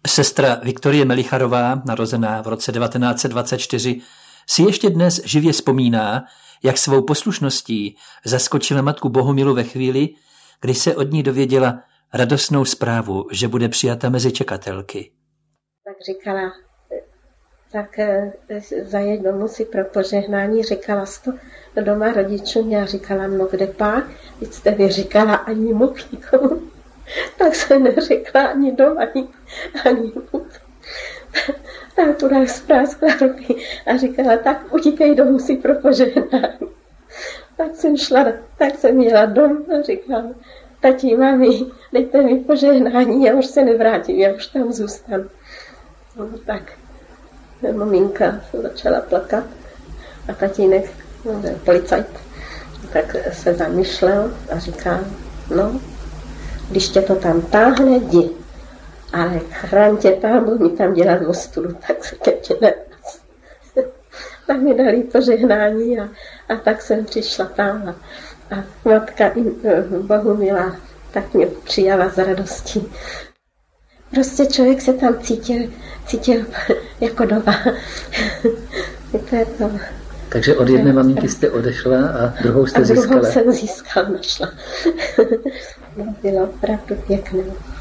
Sestra Viktorie Melicharová, narozená v roce 1924, si ještě dnes živě vzpomíná, jak svou poslušností zaskočila matku Bohumilu ve chvíli, kdy se od ní dověděla radostnou zprávu, že bude přijata mezi čekatelky. Tak říkala, tak zajeď domů si pro požehnání, říkala jsi to doma rodičům, já říkala, no kde pak, teď jste mi říkala ani mu nikomu, tak jsem neřekla ani doma, ani mu. Tak tu nás spráskla ruky a říkala, tak utíkej domů si pro požehnání. Tak jsem šla, tak jsem jela domů a říkala, tati, mami, dejte mi požehnání, já už se nevrátím, já už tam zůstanu. No, tak maminka začala plakat a tatínek, policajt, tak se zamýšlel a říká, no, když tě to tam táhne, jdi, ale chraň tě tam, budu mi tam dělat ostudu, tak se ke mně nevraz. Tak mi dali požehnání a tak jsem přišla tam a matka Bohumila tak mě přijala s radostí. Prostě člověk se tam cítil jako doma. To je to. Takže od jedné maminky jste odešla a druhou jste získala. A druhou jsem získala, našla. Bylo opravdu pěkné.